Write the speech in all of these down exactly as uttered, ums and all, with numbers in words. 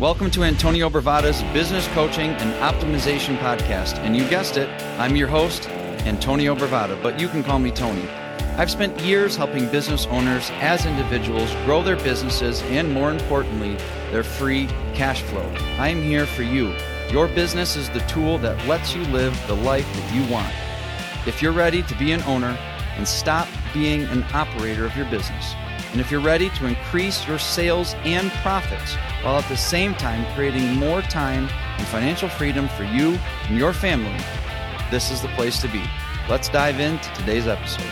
Welcome to Antonio Bravada's Business Coaching and Optimization Podcast. And you guessed it, I'm your host, Antonio Bravada, but you can call me Tony. I've spent years helping business owners as individuals grow their businesses and, more importantly, their free cash flow. I'm here for you. Your business is the tool that lets you live the life that you want. If you're ready to be an owner and stop being an operator of your business, and if you're ready to increase your sales and profits while at the same time creating more time and financial freedom for you and your family, this is the place to be. Let's dive into today's episode.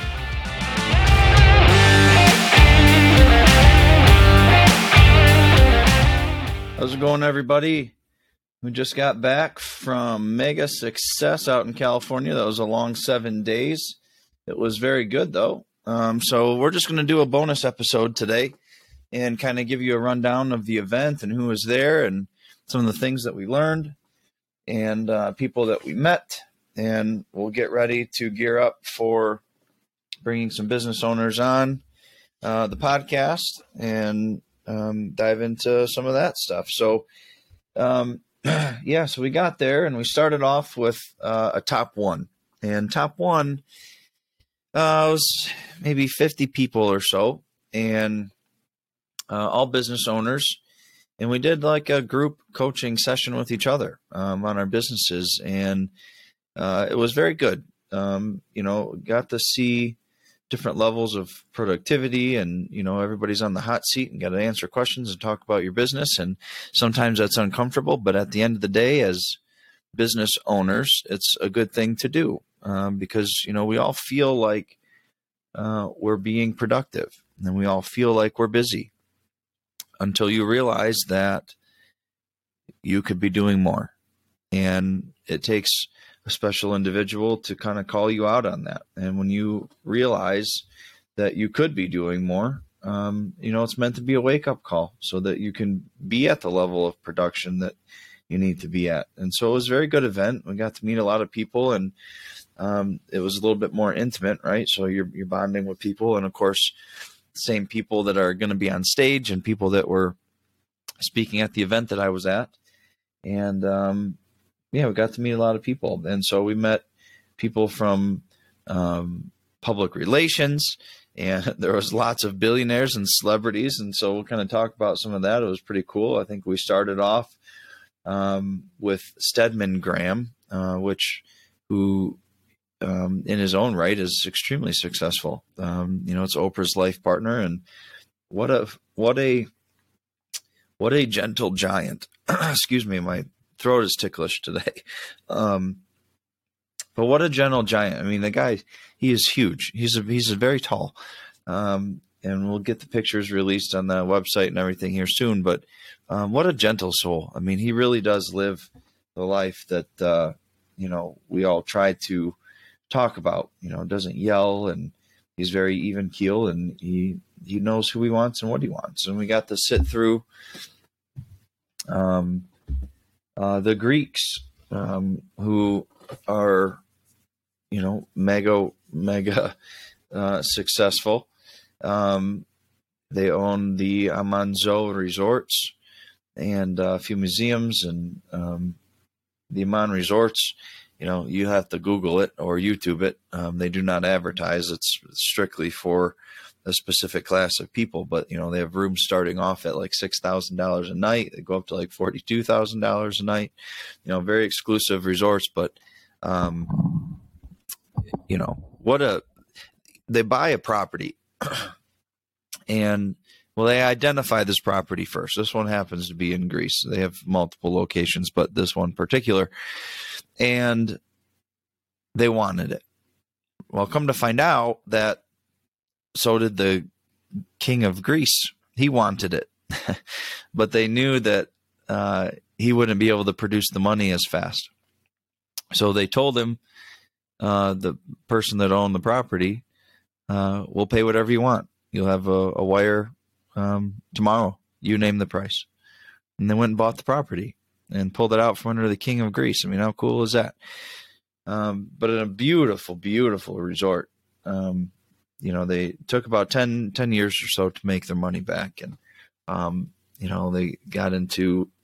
How's it going, everybody? We just got back from Mega Success out in California. That was a long seven days. It was very good, though. Um, so we're just going to do a bonus episode today and kind of give you a rundown of the event and who was there and some of the things that we learned and uh, people that we met. And we'll get ready to gear up for bringing some business owners on uh, the podcast and um, dive into some of that stuff. So, um, yeah, so we got there and we started off with uh, a top one. And top one uh, was maybe fifty people or so, and uh, all business owners. And we did like a group coaching session with each other um, on our businesses. And uh, it was very good. Um, you know, got to see different levels of productivity, and, you know, everybody's on the hot seat and got to answer questions and talk about your business. And sometimes that's uncomfortable, but at the end of the day, as business owners, it's a good thing to do um, because, you know, we all feel like uh, we're being productive and we all feel like we're busy until you realize that you could be doing more. And it takes a special individual to kind of call you out on that. And when you realize that you could be doing more, um, you know, it's meant to be a wake-up call so that you can be at the level of production that you need to be at. And so it was a very good event. We got to meet a lot of people, and um, it was a little bit more intimate, right? So you're, you're bonding with people, and of course, same people that are going to be on stage and people that were speaking at the event that I was at. And, um, yeah, we got to meet a lot of people. And so we met people from um, public relations, and there was lots of billionaires and celebrities. And so we'll kind of talk about some of that. It was pretty cool. I think we started off um, with Stedman Graham, uh, which who um, in his own right is extremely successful. Um, you know, it's Oprah's life partner, and what a what a what a gentle giant. Excuse me, my throat is ticklish today. Um, but what a gentle giant. I mean, the guy, he is huge. He's a, he's a very tall. Um, and we'll get the pictures released on the website and everything here soon. But um, what a gentle soul. I mean, he really does live the life that, uh, you know, we all try to talk about. You know, doesn't yell, and he's very even keel, and he, he knows who he wants and what he wants. And we got to sit through um, Uh, the Greeks, um, who are, you know, mega, mega uh, successful. Um, they own the Amanzo resorts and uh, a few museums, and um, the Aman resorts, you know, you have to Google it or YouTube it. Um, they do not advertise. It's strictly for a specific class of people, but, you know, they have rooms starting off at like six thousand dollars a night. They go up to like forty-two thousand dollars a night, you know, very exclusive resorts. But, um, you know, what a, they buy a property and, well, they identify this property first. This one happens to be in Greece. They have multiple locations, but this one particular, and they wanted it. Well, come to find out that so did the king of Greece. He wanted it, but they knew that uh, he wouldn't be able to produce the money as fast. So they told him, uh, the person that owned the property, uh, we'll pay whatever you want. You'll have a, a wire um, tomorrow. You name the price. And they went and bought the property and pulled it out from under the king of Greece. I mean, how cool is that? Um, but in a beautiful, beautiful resort. Um, You know, they took about ten, ten years or so to make their money back. And, um, you know, they got into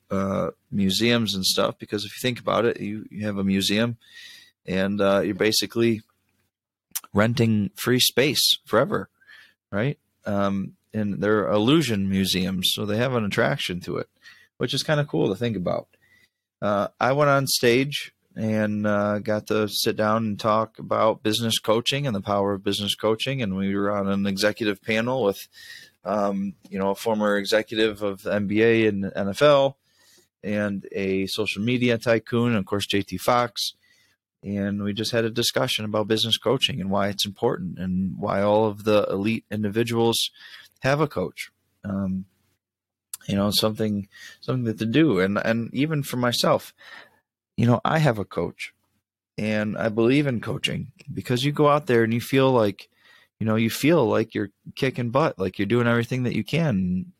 uh, museums and stuff, because if you think about it, you, you have a museum and uh, you're basically renting free space forever, right? Um, and they're illusion museums, so they have an attraction to it, which is kind of cool to think about. Uh, I went on stage and uh, got to sit down and talk about business coaching and the power of business coaching. And we were on an executive panel with, um, you know, a former executive of the N B A and the N F L and a social media tycoon, and of course, J T Fox. And we just had a discussion about business coaching and why it's important and why all of the elite individuals have a coach. Um, you know, something, something that to do. And, and even for myself, you know, I have a coach and I believe in coaching, because you go out there and you feel like, you know, you feel like you're kicking butt, like you're doing everything that you can.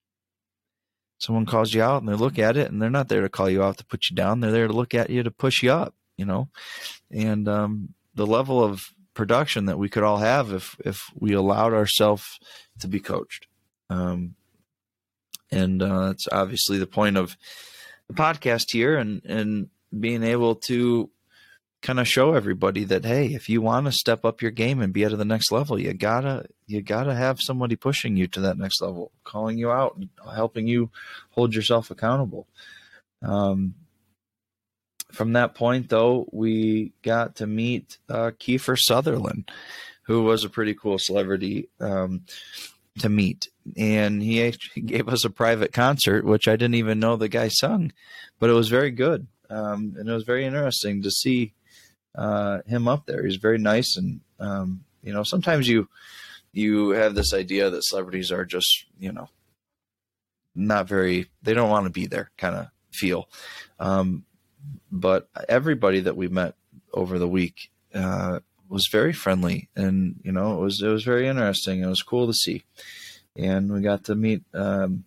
Someone calls you out and they look at it, and they're not there to call you out to put you down. They're there to look at you to push you up, you know, and um, the level of production that we could all have if, if we allowed ourselves to be coached. Um, and uh, that's obviously the point of the podcast here, and, and being able to kind of show everybody that, hey, if you want to step up your game and be at the next level, you gotta, you gotta have somebody pushing you to that next level, calling you out, and helping you hold yourself accountable. Um, from that point, though, we got to meet uh, Kiefer Sutherland, who was a pretty cool celebrity um, to meet. And he actually gave us a private concert, which I didn't even know the guy sung, but it was very good. Um, and it was very interesting to see uh, him up there. He's very nice. And, um, you know, sometimes you, you have this idea that celebrities are just, you know, not very, they don't want to be there kind of feel. Um, but everybody that we met over the week uh, was very friendly, and, you know, it was, it was very interesting. It was cool to see. And we got to meet um,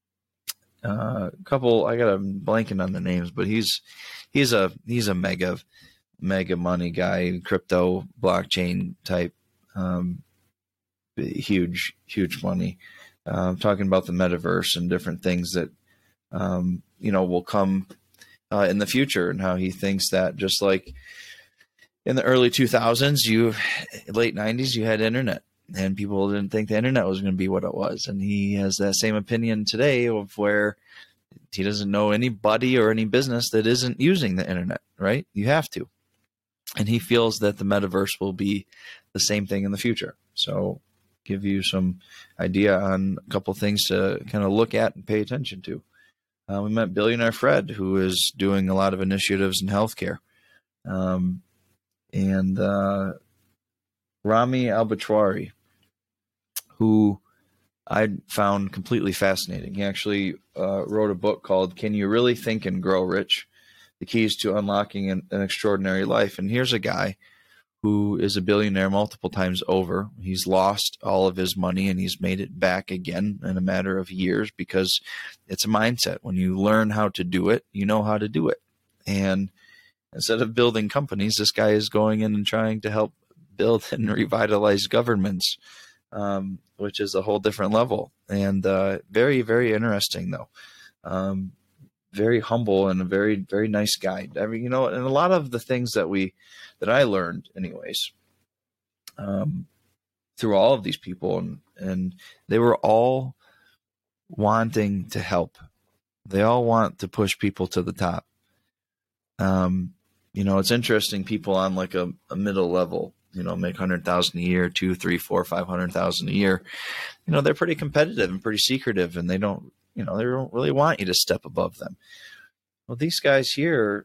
uh, a couple, I got, I'm blanking on the names, but he's, he's a, he's a mega, mega money guy, crypto, blockchain type, um, huge, huge money. Uh, talking about the metaverse and different things that, um, you know, will come uh, in the future, and how he thinks that just like in the early two thousands, you late nineties, you had internet, and people didn't think the internet was going to be what it was. And he has that same opinion today, of where he doesn't know anybody or any business that isn't using the internet, right? You have to. And he feels that the metaverse will be the same thing in the future. So give you some idea on a couple of things to kind of look at and pay attention to. Uh, we met Billionaire Fred, who is doing a lot of initiatives in healthcare. Um, and uh, Rami Albatwari, who I found completely fascinating. He actually uh, wrote a book called Can You Really Think and Grow Rich? The Keys to Unlocking an, an Extraordinary Life. And here's a guy who is a billionaire multiple times over. He's lost all of his money and he's made it back again in a matter of years, because it's a mindset. When you learn how to do it, you know how to do it. And instead of building companies, this guy is going in and trying to help build and revitalize governments, um, which is a whole different level. And uh, very, very interesting, though. Um, very humble and a very, very nice guy. I mean, you know, and a lot of the things that we, that I learned anyways, um, through all of these people, and, and they were all wanting to help. They all want to push people to the top. Um, you know, it's interesting, people on like a, a middle level, you know, make a hundred thousand a year, two, three, four, five hundred thousand a year. You know, they're pretty competitive and pretty secretive, and they don't, you know, they don't really want you to step above them. Well, these guys here,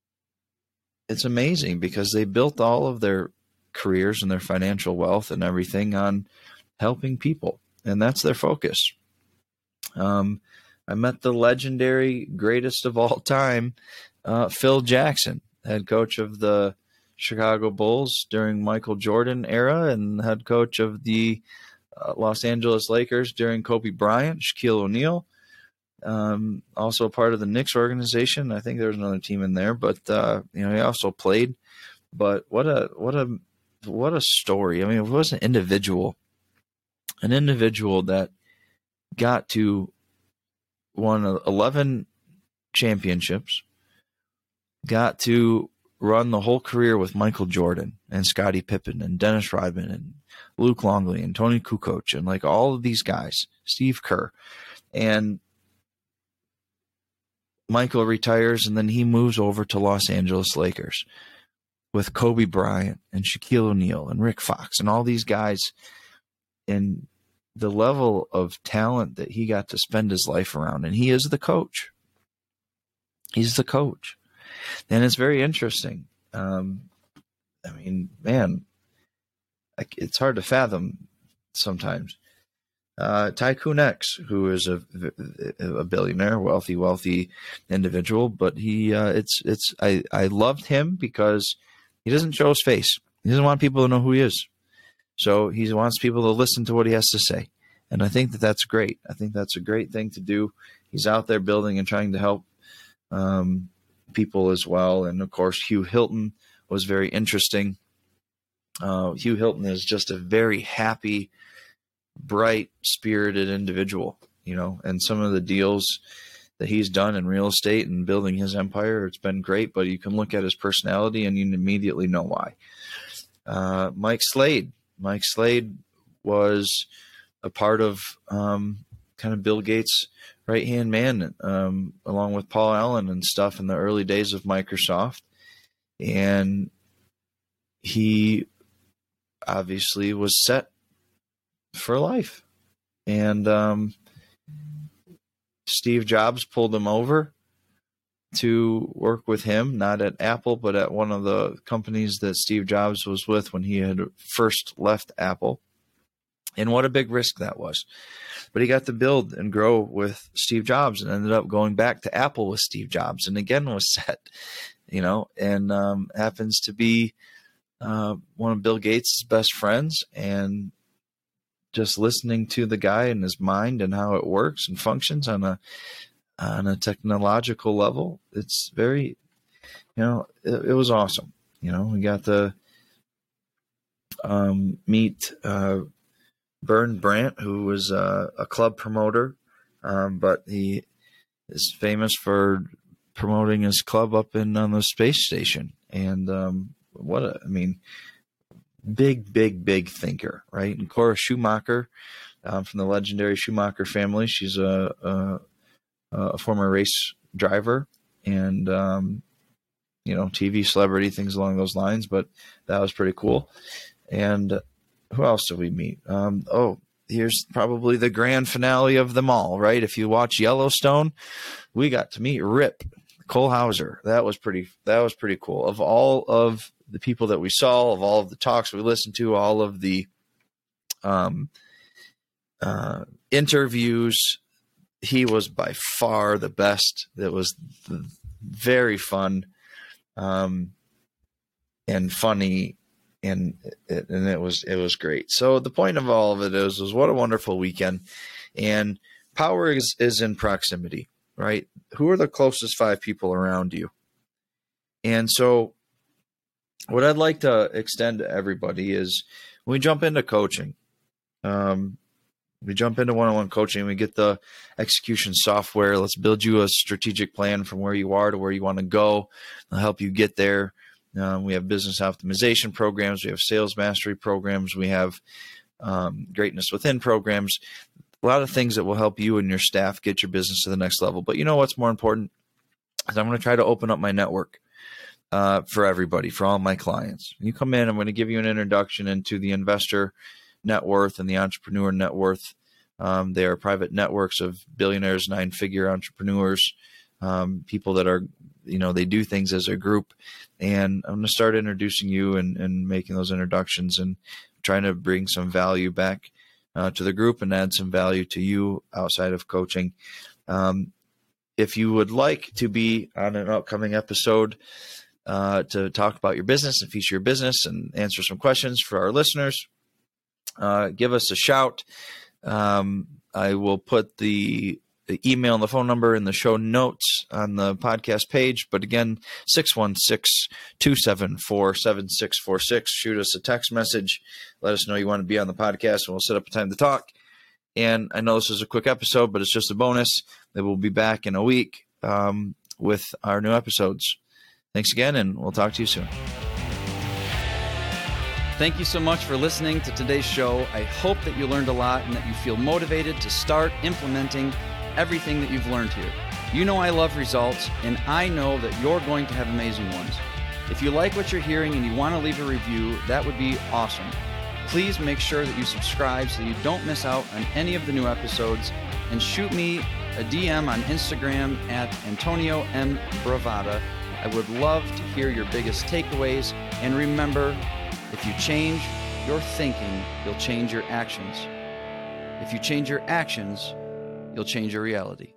it's amazing, because they built all of their careers and their financial wealth and everything on helping people. And that's their focus. Um, I met the legendary, greatest of all time, uh, Phil Jackson, head coach of the Chicago Bulls during Michael Jordan era, and head coach of the uh, Los Angeles Lakers during Kobe Bryant, Shaquille O'Neal. Um, also part of the Knicks organization. I think there was another team in there, but uh, you know, he also played. But what a what a what a story! I mean, it was an individual, an individual that got to won eleven championships, got to run the whole career with Michael Jordan and Scottie Pippen and Dennis Rodman and Luke Longley and Tony Kukoc and like all of these guys, Steve Kerr. And Michael retires, and then he moves over to Los Angeles Lakers with Kobe Bryant and Shaquille O'Neal and Rick Fox and all these guys. And the level of talent that he got to spend his life around. And he is the coach. He's the coach. And it's very interesting. Um, I mean, man, it's hard to fathom sometimes. Uh, Tycoon X, who is a, a billionaire, wealthy, wealthy individual, but he, uh, it's, it's, I, I loved him because he doesn't show his face. He doesn't want people to know who he is. So he wants people to listen to what he has to say. And I think that that's great. I think that's a great thing to do. He's out there building and trying to help um, people as well. And of course, Hugh Hilton was very interesting. Uh, Hugh Hilton is just a very happy, bright, spirited individual, you know, and some of the deals that he's done in real estate and building his empire, it's been great, but you can look at his personality and you immediately know why. Uh, Mike Slade. Mike Slade was a part of um, kind of Bill Gates' right-hand man, um, along with Paul Allen and stuff in the early days of Microsoft. And he obviously was set for life. And um, Steve Jobs pulled him over to work with him, not at Apple, but at one of the companies that Steve Jobs was with when he had first left Apple. And what a big risk that was. But he got to build and grow with Steve Jobs and ended up going back to Apple with Steve Jobs and again was set, you know, and um, happens to be uh, one of Bill Gates' best friends. And just listening to the guy and his mind and how it works and functions on a on a technological level, it's very, you know, it, it was awesome. You know, we got to um, meet uh, Bern Brandt, who was uh, a club promoter, um, but he is famous for promoting his club up in on the space station. And um, what a, I mean, big, big, big thinker, right? And Cora Schumacher um, from the legendary Schumacher family. She's a, a a former race driver and, um, you know, T V celebrity, things along those lines, but that was pretty cool. And who else did we meet? Um, oh, here's probably the grand finale of them all, right? If you watch Yellowstone, we got to meet Rip Cole Hauser. That was pretty, that was pretty cool. Of all of the people that we saw, of all of the talks we listened to, all of the um, uh, interviews, he was by far the best. That was very fun um, and funny, and and it was it was great. So the point of all of it is, was what a wonderful weekend. And power is, is in proximity, right? Who are the closest five people around you? And so what I'd like to extend to everybody is when we jump into coaching, um, we jump into one-on-one coaching, we get the execution software. Let's build you a strategic plan from where you are to where you want to go. I'll help you get there. Um, we have business optimization programs. We have sales mastery programs. We have um, greatness within programs. A lot of things that will help you and your staff get your business to the next level. But you know what's more important is I'm going to try to open up my network uh, for everybody, for all my clients. You come in, I'm going to give you an introduction into the investor net worth and the entrepreneur net worth. Um, they are private networks of billionaires, nine-figure entrepreneurs, um, people that are, you know, they do things as a group. And I'm going to start introducing you and, and making those introductions and trying to bring some value back uh, to the group and add some value to you outside of coaching. Um, if you would like to be on an upcoming episode uh, to talk about your business and feature your business and answer some questions for our listeners, Uh, give us a shout. Um, I will put the, the email and the phone number in the show notes on the podcast page. But again, six one six, two seven four, seven six four six. Shoot us a text message. Let us know you want to be on the podcast, and we'll set up a time to talk. And I know this is a quick episode, but it's just a bonus. That we'll be back in a week. Um, with our new episodes. Thanks again, and we'll talk to you soon. Thank you so much for listening to today's show. I hope that you learned a lot and that you feel motivated to start implementing everything that you've learned here. You know I love results, and I know that you're going to have amazing ones. If you like what you're hearing and you want to leave a review, that would be awesome. Please make sure that you subscribe so you don't miss out on any of the new episodes, and shoot me a D M on Instagram at Antonio M. Bravata. I would love to hear your biggest takeaways, and remember, if you change your thinking, you'll change your actions. If you change your actions, you'll change your reality.